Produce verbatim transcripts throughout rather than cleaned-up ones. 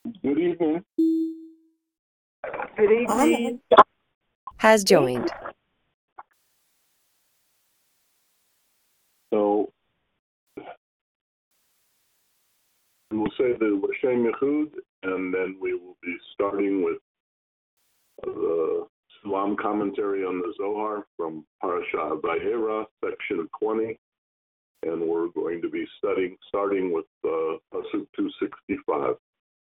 Good evening. Good evening. Has joined. So we'll say the L'Shem Yechud, and then we will be starting with the Sulam commentary on the Zohar from Parasha Vayera, section twenty, and we're going to be studying starting with uh, Pasuk two sixty-five.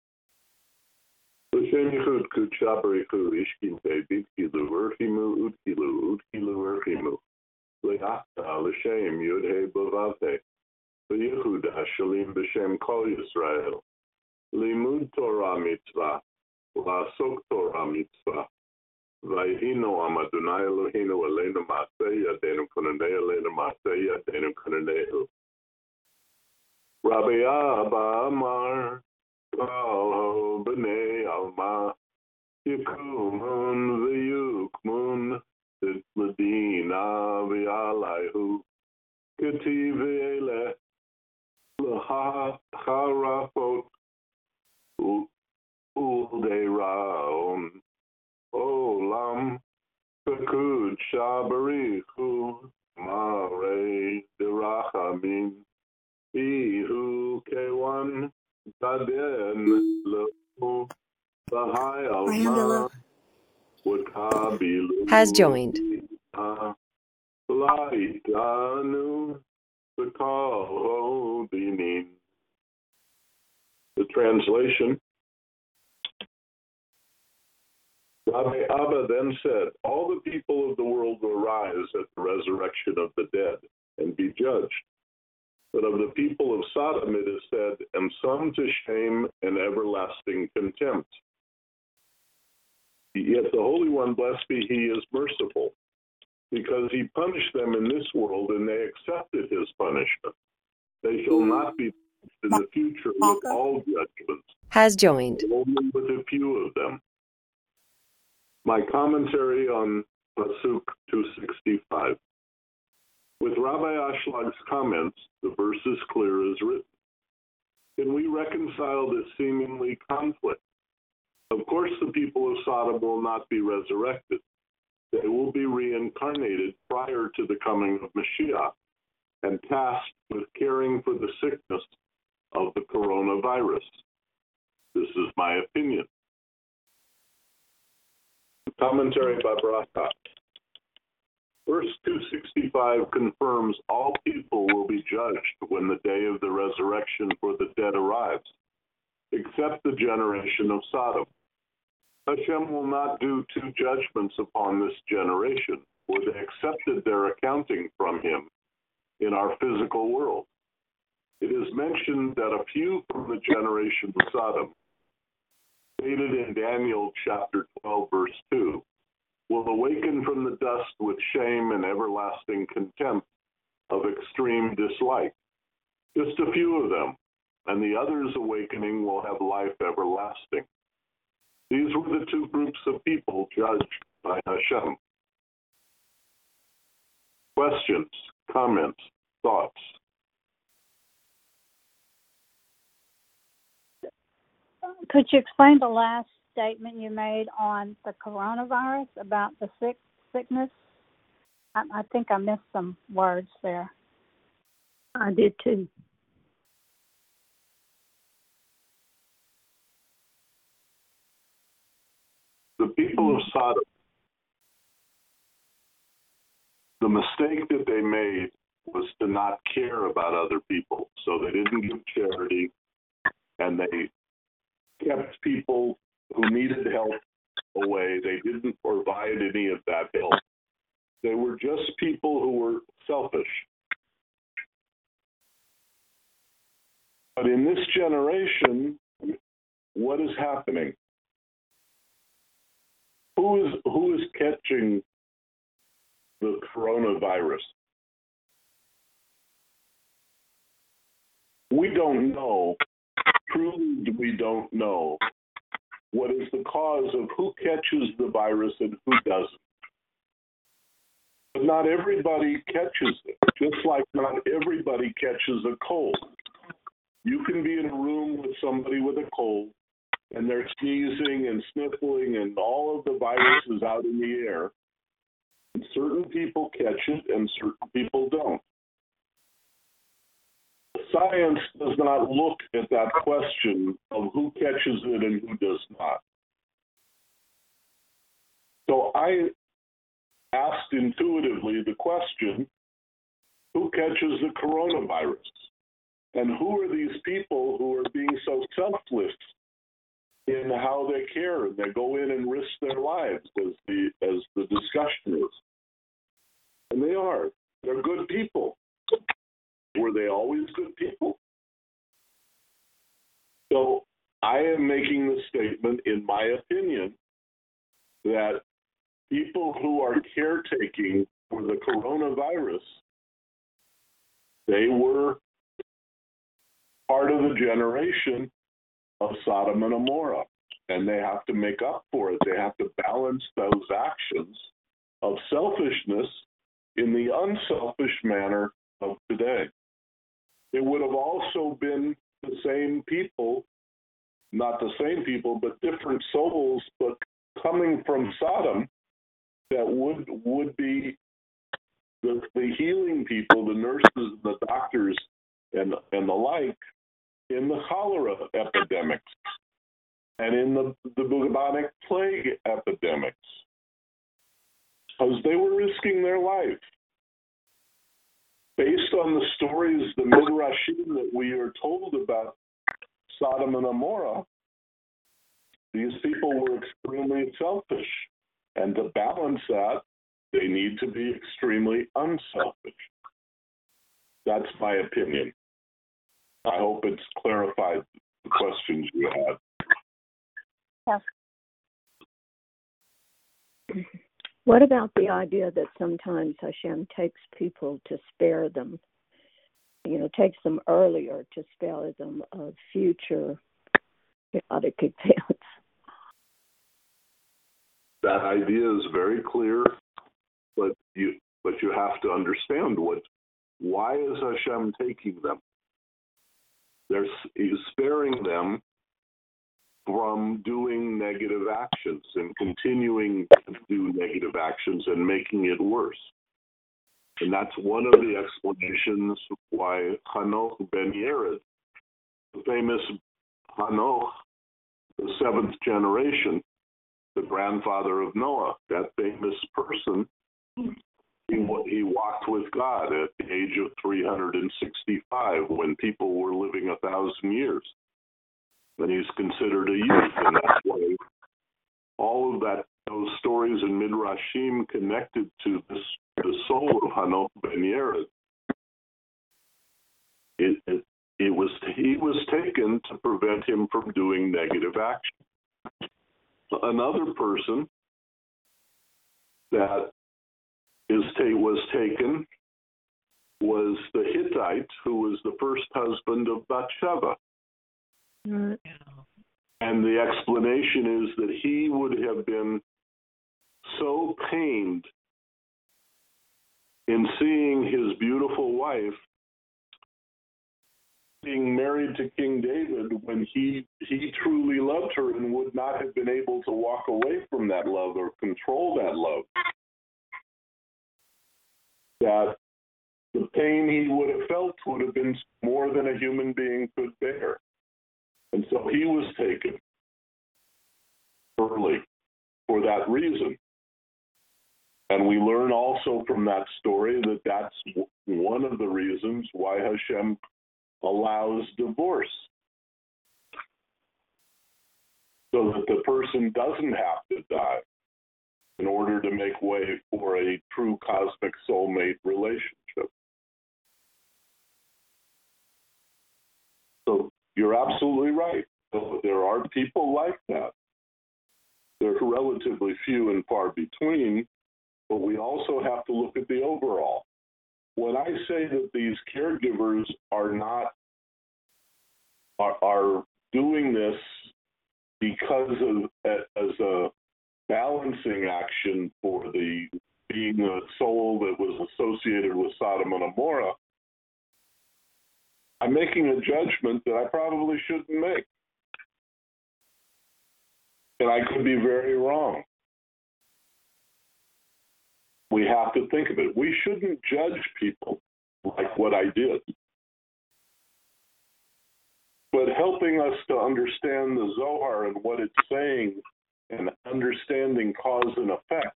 L'Shem Yechud Kudsha Barichu Ishkin Beit Kilu Urchimu Udkilu Udkilu Urchimu Le'ata L'Shem Yud He Bavate V'Yechud Hashalim B'Shem Kol Yisrael Limud Torah Mitzvah La'asok Torah Mitzvah Vayhinu Am Adonai Eloheinu Aleinu Ma'aseh Yadeinu Konanei Aleinu Ma'aseh Yadeinu Konaneihu Rabbi Abba Amar Kol Ho B'nei Alma Yikumun V'Yukmun Tzedina V'Alayhu Ketiv V'Eleh L'Harafot U'Deiraon Olam Pekud Shabarichu Mare Derachamim Ihu Kewan Taden Lehu Bahai Alma Wakabilu Has joined. Laitanu Bekal Dinin. The translation. Rabbi Abba then said, all the people of the world will rise at the resurrection of the dead and be judged. But of the people of Sodom it is said, and some to shame and everlasting contempt. Yet the Holy One, blessed be He, is merciful, because He punished them in this world, and they accepted His punishment. They shall not be punished in the future with all judgments, Has joined. only with a few of them. My commentary on Pasuk two sixty-five. With Rabbi Ashlag's comments, the verse is clear as written. Can we reconcile this seemingly conflict? Of course, the people of Sodom will not be resurrected. They will be reincarnated prior to the coming of Mashiach and tasked with caring for the sickness of the coronavirus. This is my opinion. Commentary by Bracha. Verse two sixty-five confirms all people will be judged when the day of the resurrection for the dead arrives, except the generation of Sodom. Hashem will not do two judgments upon this generation, for they accepted their accounting from Him in our physical world. It is mentioned that a few from the generation of Sodom, stated in Daniel chapter twelve, verse two, will awaken from the dust with shame and everlasting contempt of extreme dislike. Just a few of them, and the others awakening will have life everlasting. These were the two groups of people judged by Hashem. Questions, comments, thoughts? Could you explain the last statement you made on the coronavirus about the sick sickness? I, I think I missed some words there. I did too. The people of Sodom, the mistake that they made was to not care about other people. So they didn't give charity, and they kept people who needed help away. They didn't provide any of that help. They were just people who were selfish. But in this generation, what is happening? Who is who is catching the coronavirus? We don't know. Truly, we don't know what is the cause of who catches the virus and who doesn't. But not everybody catches it, just like not everybody catches a cold. You can be in a room with somebody with a cold, and they're sneezing and sniffling and all of the viruses out in the air. And certain people catch it and certain people don't. Science does not look at that question of who catches it and who does not. So I asked intuitively the question, who catches the coronavirus? And who are these people who are being so selfless in how they care and they go in and risk their lives, as the as the discussion is? And they are. They're good people. Were they always good people? So I am making the statement, in my opinion, that people who are caretaking for the coronavirus, they were part of the generation of Sodom and Gomorrah, and they have to make up for it. They have to balance those actions of selfishness in the unselfish manner of today. It would have also been the same people, not the same people, but different souls, but coming from Sodom, that would would be the, the healing people, the nurses, the doctors, and and the like, in the cholera epidemics and in the, the bubonic plague epidemics, because they were risking their life. Based on the stories, the Midrashim that we are told about Sodom and Gomorrah, these people were extremely selfish. And to balance that, they need to be extremely unselfish. That's my opinion. I hope it's clarified the questions you had. Yes. What about the idea that sometimes Hashem takes people to spare them, you know, takes them earlier to spare them of future chaotic events? That idea is very clear, but you but you have to understand what why is Hashem taking them? There's, he's sparing them from doing negative actions and continuing to do negative actions and making it worse. And that's one of the explanations why Hanoch ben Yered, the famous Hanoch, the seventh generation, the grandfather of Noah, that famous person, he, he walked with God at the age of three hundred sixty-five when people were living a thousand years. And he's considered a youth, and that's why all of that, those stories in Midrashim connected to this, the soul of Hanoch ben Yered. It, it, it was, he was taken to prevent him from doing negative action. Another person that is was taken was the Hittite, who was the first husband of Bathsheba. Right. And the explanation is that he would have been so pained in seeing his beautiful wife being married to King David when he he truly loved her and would not have been able to walk away from that love or control that love, that the pain he would have felt would have been more than a human being could bear. And so he was taken early for that reason. And we learn also from that story that that's one of the reasons why Hashem allows divorce, so that the person doesn't have to die in order to make way for a true cosmic soulmate relationship. So you're absolutely right. There are people like that. They're relatively few and far between, but we also have to look at the overall. When I say that these caregivers are not are, are doing this because of as a balancing action for the being the soul that was associated with Sodom and Gomorrah, I'm making a judgment that I probably shouldn't make. And I could be very wrong. We have to think of it. We shouldn't judge people like what I did. But helping us to understand the Zohar and what it's saying and understanding cause and effect,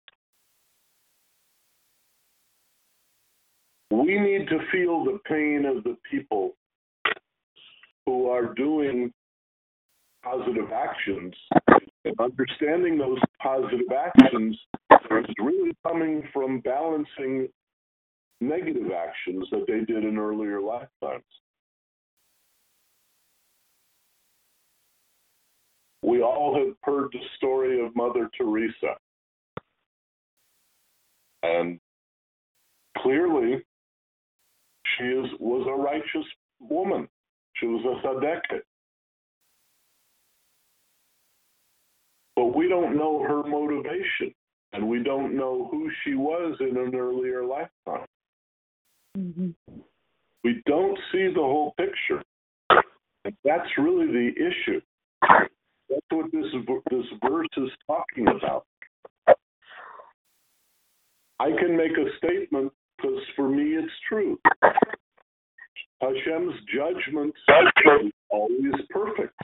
we need to feel the pain of the people who are doing positive actions, and understanding those positive actions is really coming from balancing negative actions that they did in earlier lifetimes. We all have heard the story of Mother Teresa. And clearly, she is, was a righteous woman. She was a tzaddiket. But we don't know her motivation, and we don't know who she was in an earlier lifetime. Mm-hmm. We don't see the whole picture. And that's really the issue. That's what this, this verse is talking about. I can make a statement because for me it's true. Hashem's judgment is always perfect.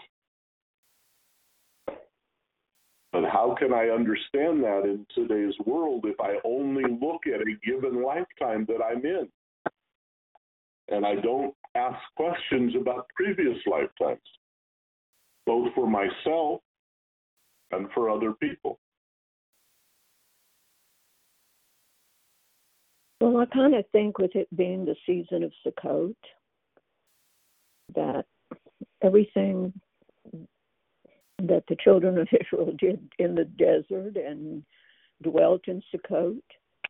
But how can I understand that in today's world if I only look at a given lifetime that I'm in? And I don't ask questions about previous lifetimes, both for myself and for other people. Well, I kind of think with it being the season of Sukkot, that everything that the children of Israel did in the desert and dwelt in Sukkot,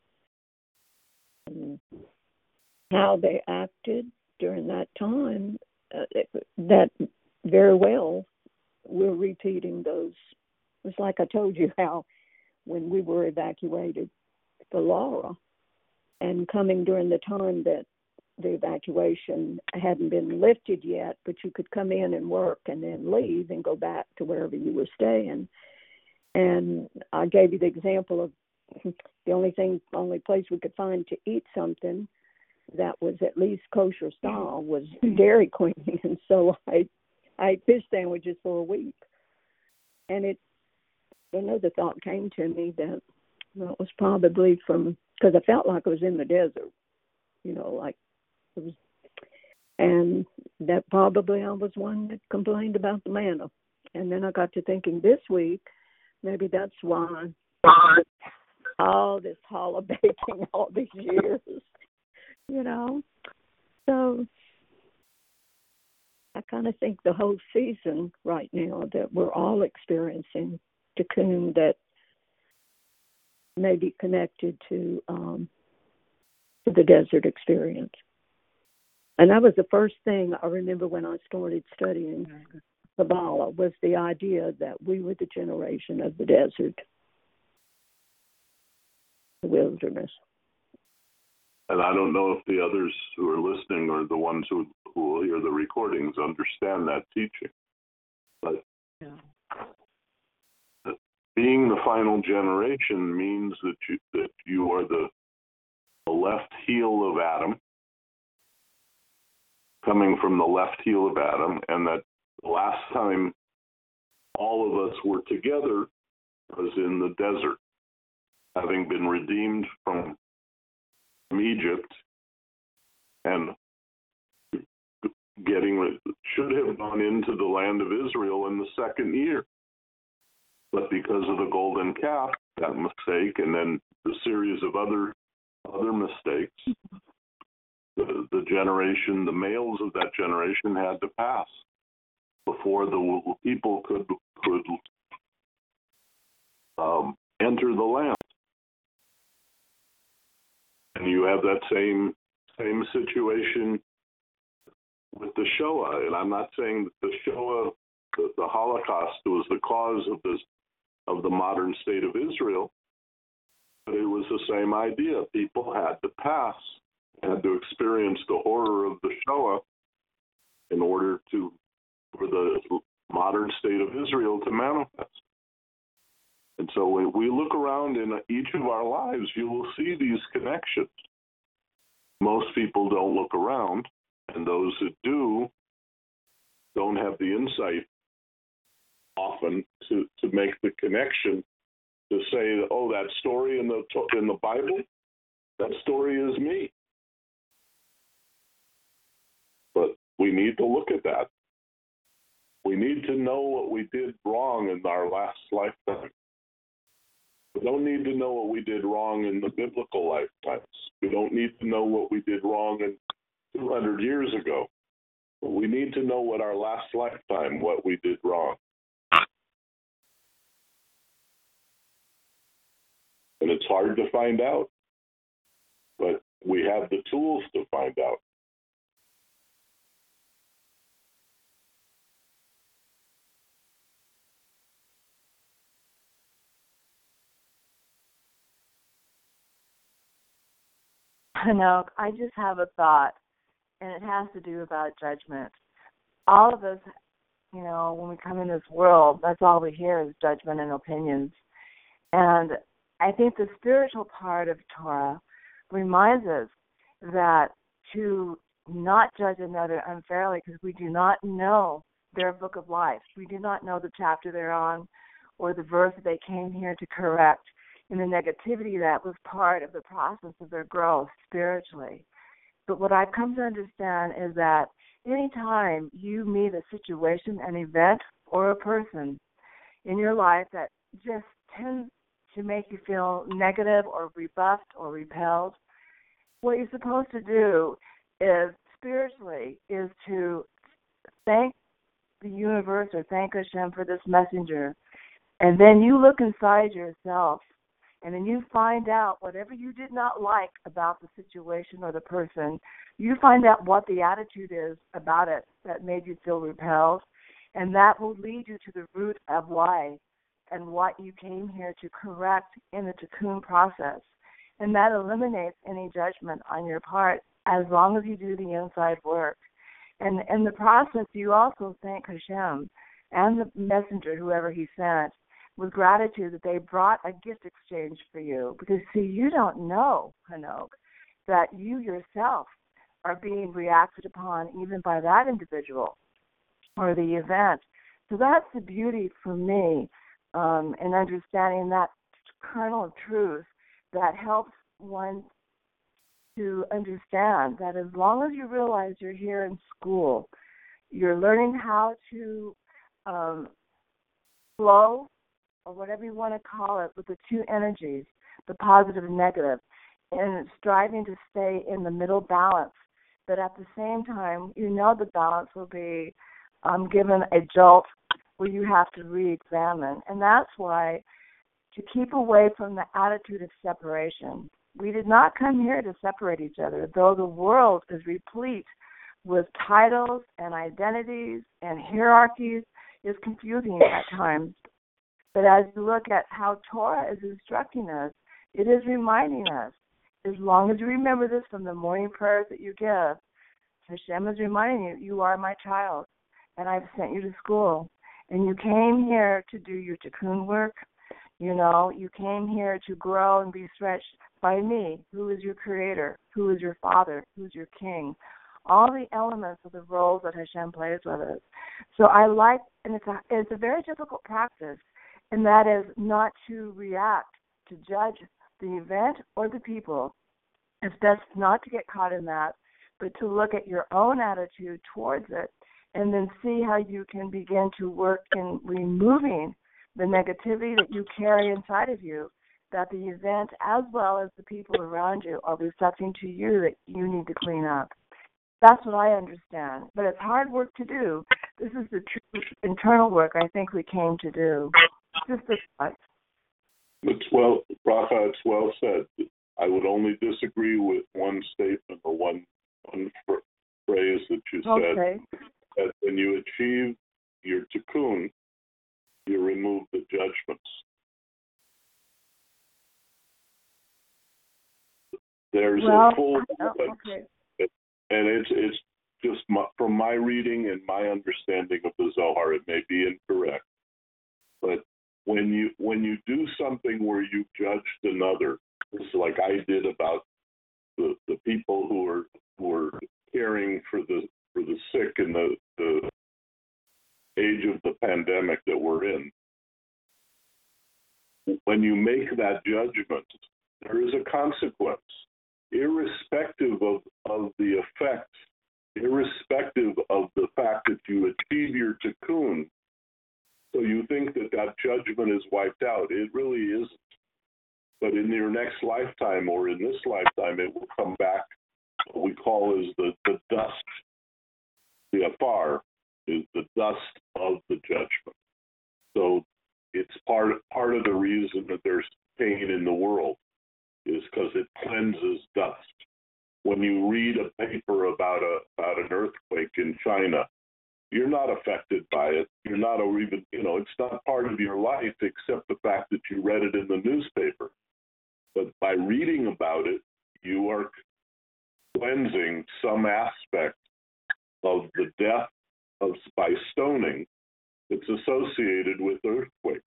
and how they acted during that time, uh, that very well we're repeating those. It's like I told you how when we were evacuated for Laura, and coming during the time that the evacuation hadn't been lifted yet, but you could come in and work and then leave and go back to wherever you were staying. And I gave you the example of the only thing, only place we could find to eat something that was at least kosher style was Dairy Queen. And so I, I ate fish sandwiches for a week. And it, another thought came to me that well, it was probably from, because I felt like I was in the desert, you know, like it was, and that probably I was one that complained about the manna. And then I got to thinking this week, maybe that's why all this challah baking all these years, you know. So I kind of think the whole season right now that we're all experiencing tikkun that may be connected to, um, to the desert experience. And that was the first thing I remember when I started studying Kabbalah, was the idea that we were the generation of the desert, the wilderness. And I don't know if the others who are listening or the ones who, who will hear the recordings understand that teaching. But yeah. Being the final generation means that you, that you are the, the left heel of Adam, coming from the left heel of Adam, and that the last time all of us were together was in the desert, having been redeemed from Egypt and getting should have gone into the land of Israel in the second year. But because of the golden calf, that mistake, and then the series of other other mistakes, the, the generation, the males of that generation had to pass before the people could could um, enter the land. And you have that same same situation with the Shoah. And I'm not saying that the Shoah, the, the Holocaust, was the cause of this of the modern state of Israel, but it was the same idea. People had to pass, had to experience the horror of the Shoah in order to for the modern state of Israel to manifest. And so when we look around in each of our lives, you will see these connections. Most people don't look around, and those that do don't have the insight often to, to make the connection to say, oh, that story in the in the Bible, that story is me. But we need to look at that. We need to know what we did wrong in our last lifetime. We don't need to know what we did wrong in the biblical lifetimes. We don't need to know what we did wrong in two hundred years ago. But we need to know what our last lifetime, what we did wrong. And it's hard to find out, but we have the tools to find out. No, I just have a thought, and it has to do about judgment. All of us, you know, when we come in this world, that's all we hear is judgment and opinions. And I think the spiritual part of Torah reminds us that to not judge another unfairly because we do not know their book of life. We do not know the chapter they're on or the verse that they came here to correct in the negativity that was part of the process of their growth spiritually. But what I've come to understand is that anytime you meet a situation, an event, or a person in your life that just tends to make you feel negative or rebuffed or repelled, what you're supposed to do is spiritually is to thank the universe or thank Hashem for this messenger. And then you look inside yourself and then you find out whatever you did not like about the situation or the person, you find out what the attitude is about it that made you feel repelled, and that will lead you to the root of why and what you came here to correct in the tikkun process. And that eliminates any judgment on your part as long as you do the inside work. And in the process, you also thank Hashem and the messenger, whoever he sent, with gratitude that they brought a gift exchange for you. Because, see, you don't know, Hanok, that you yourself are being reacted upon even by that individual or the event. So that's the beauty for me um, in understanding that kernel of truth that helps one to understand that as long as you realize you're here in school, you're learning how to um, flow, or whatever you want to call it, with the two energies, the positive and negative, and striving to stay in the middle balance. But at the same time, you know the balance will be um, given a jolt where you have to re-examine. And that's why to keep away from the attitude of separation. We did not come here to separate each other, though the world is replete with titles and identities and hierarchies. It's confusing at times. But as you look at how Torah is instructing us, it is reminding us, as long as you remember this from the morning prayers that you give, Hashem is reminding you, you are my child, and I've sent you to school. And you came here to do your tikkun work. You know, you came here to grow and be stretched by me, who is your creator, who is your father, who is your king. All the elements of the roles that Hashem plays with us. So I like, and it's a, it's a very difficult practice, and that is not to react, to judge the event or the people. It's best not to get caught in that, but to look at your own attitude towards it and then see how you can begin to work in removing the negativity that you carry inside of you, that the event as well as the people around you are reflecting to you that you need to clean up. That's what I understand. But it's hard work to do. This is the true internal work I think we came to do. Just this much. It's well, Bracha, it's well said. I would only disagree with one statement or one, one phrase that you said. Okay. That when you achieve your tikkun, you remove the judgments. There's well, a full oh, okay. And it's it's just my, from my reading and my understanding of the Zohar, it may be incorrect, but when when you when you do something where you judged another, it's like I did about the, the people who are who are caring for the for the sick in the, the age of the pandemic that we're in. When you make that judgment, there is a consequence, irrespective of, of the effects, irrespective of the fact that you achieve your tikkun. So you think that that judgment is wiped out. It really isn't. But in your next lifetime or in this lifetime, it will come back. What we call is the, the dust. The afar is the dust of the judgment. So it's part, part of the reason that there's pain in the world is because it cleanses dust. When you read a paper about a about an earthquake in China, you're not affected by it. You're not even, you know, it's not part of your life except the fact that you read it in the newspaper. But by reading about it, you are cleansing some aspect of the death of by stoning that's associated with earthquakes.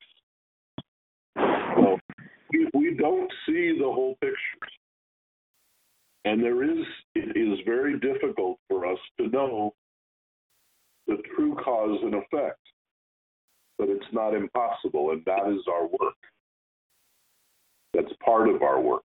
So we, we don't see the whole picture. And there is, it is very difficult for us to know the true cause and effect. But it's not impossible, and that is our work. That's part of our work.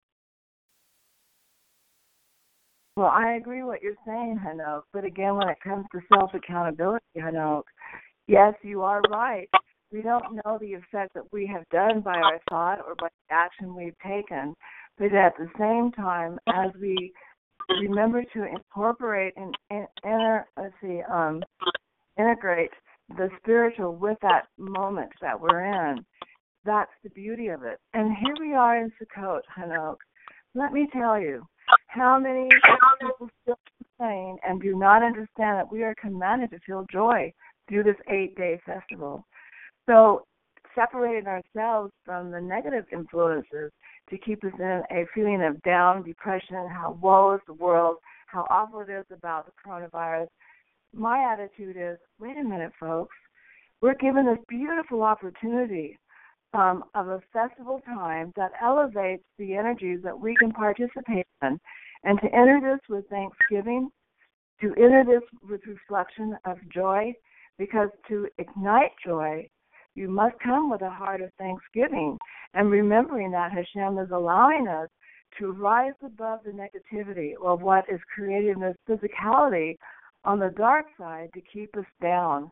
Well, I agree what you're saying, Hanoch. But again, when it comes to self-accountability, Hanoch, yes, you are right. We don't know the effect that we have done by our thought or by the action we've taken. But at the same time, as we remember to incorporate and, and enter, let's see, um, integrate the spiritual with that moment that we're in, that's the beauty of it. And here we are in Sukkot, Hanoch. Let me tell you, how many people still complain and do not understand that we are commanded to feel joy through this eight-day festival. So separating ourselves from the negative influences to keep us in a feeling of down, depression, how woe is the world, how awful it is about the coronavirus, my attitude is, wait a minute, folks. We're given this beautiful opportunity um, of a festival time that elevates the energies that we can participate in. And to enter this with thanksgiving, to enter this with reflection of joy, because to ignite joy, you must come with a heart of thanksgiving and remembering that Hashem is allowing us to rise above the negativity of what is creating this physicality on the dark side to keep us down.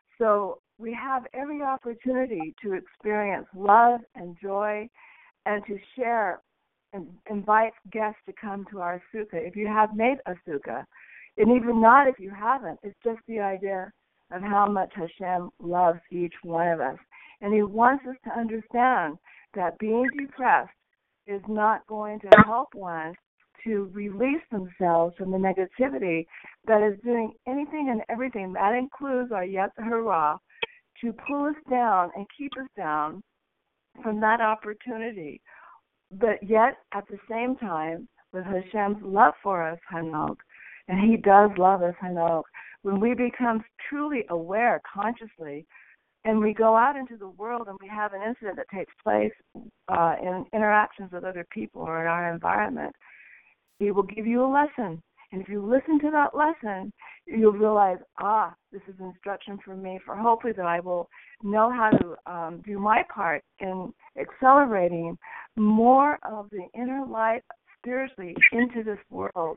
So we have every opportunity to experience love and joy and to share and invite guests to come to our sukkah. If you have made a sukkah, and even not if you haven't, it's just the idea of how much Hashem loves each one of us. And he wants us to understand that being depressed is not going to help one to release themselves from the negativity that is doing anything and everything. That includes our Yetzer Hara, to pull us down and keep us down from that opportunity. But yet, at the same time, with Hashem's love for us, Hanoch, and he does love us, Hanoch, when we become truly aware consciously and we go out into the world and we have an incident that takes place uh, in interactions with other people or in our environment, he will give you a lesson. And if you listen to that lesson, you'll realize, ah, this is instruction for me, for hopefully that I will know how to um, do my part in accelerating more of the inner light spiritually into this world.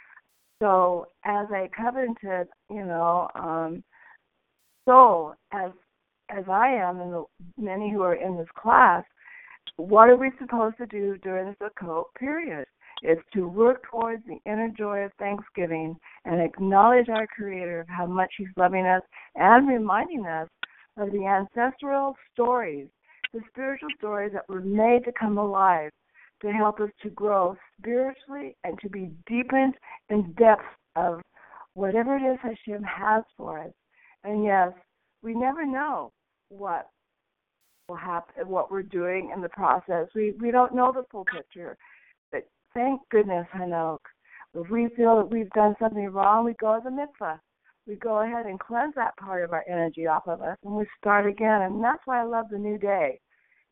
So as a covenanted, you know, um, soul, as as I am, and the many who are in this class, what are we supposed to do during the Sukkot period? It's to work towards the inner joy of Thanksgiving and acknowledge our Creator of how much He's loving us and reminding us of the ancestral stories, the spiritual stories that were made to come alive to help us to grow spiritually and to be deepened in depth of whatever it is Hashem has for us. And yes, we never know what will happen, what we're doing in the process. We we don't know the full picture. But thank goodness, Hanoch, if we feel that we've done something wrong, we go to the mikvah. We go ahead and cleanse that part of our energy off of us, and we start again. And that's why I love the new day.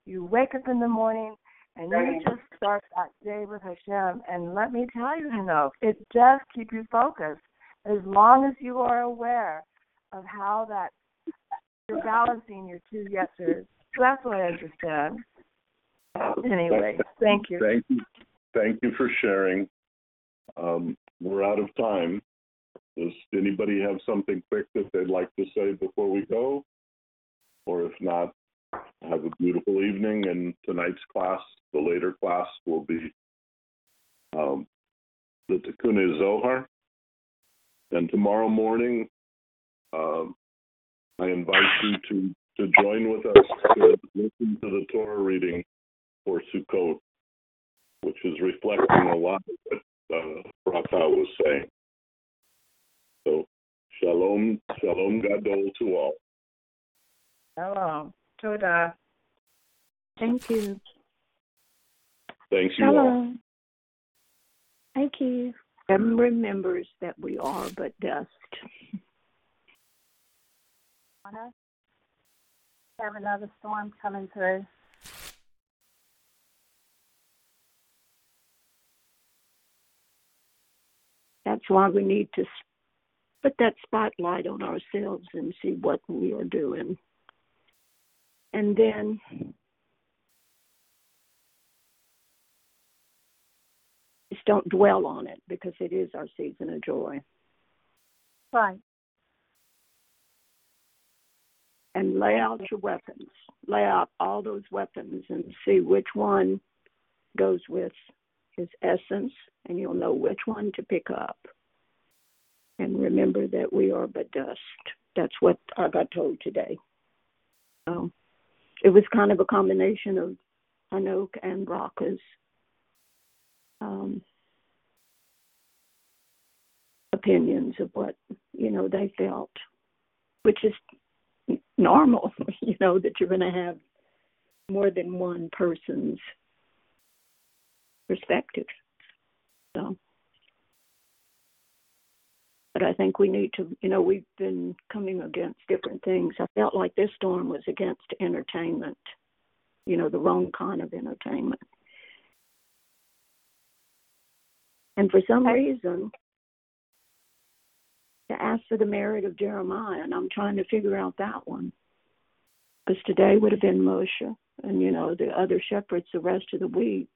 You wake up in the morning and you just start that day with Hashem. And let me tell you, Hanoch, it does keep you focused as long as you are aware of how that you're balancing your two yeses. So that's what I understand. Anyway, thank you. Thank you. Thank you for sharing. Um, we're out of time. Does anybody have something quick that they'd like to say before we go? Or if not, have a beautiful evening. And tonight's class, the later class, will be um, the Tikkun Zohar. And tomorrow morning, um, I invite you to, to join with us to listen to the Torah reading for Sukkot, which is reflecting a lot of what uh, Bracha was saying. So, shalom, shalom gadol to all. Hello. Toda. Thank you. Thanks you all. Hello. Thank you. And remembers that we are but dust. Have another storm coming through. That's why we need to put that spotlight on ourselves and see what we are doing. And then just don't dwell on it, because it is our season of joy. Right. And lay out your weapons. Lay out all those weapons and see which one goes with his essence, and you'll know which one to pick up. And remember that we are but dust. That's what I got told today. So it was kind of a combination of Hanoch and Bracha's um, opinions of what, you know, they felt, which is normal, you know, that you're going to have more than one person's perspective. So, but I think we need to, you know, we've been coming against different things. I felt like this storm was against entertainment, you know, the wrong kind of entertainment. And for some reason, to ask for the merit of Jeremiah, and I'm trying to figure out that one. Because today would have been Moshe, and, you know, the other shepherds the rest of the week.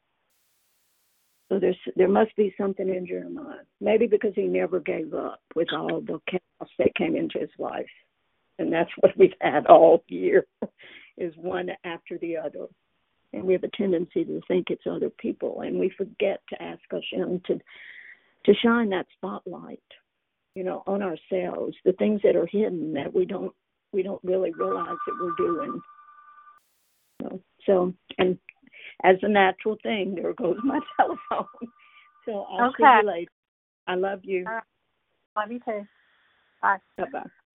So there's there must be something in Jeremiah. Maybe because he never gave up with all the chaos that came into his life. And that's what we've had all year, is one after the other. And we have a tendency to think it's other people, and we forget to ask Hashem to to shine that spotlight, you know, on ourselves, the things that are hidden that we don't we don't really realize that we're doing. So, so and as a natural thing, there goes my telephone. So I'll Okay. see you later. I love you. All right. Love you too. Bye. Bye-bye.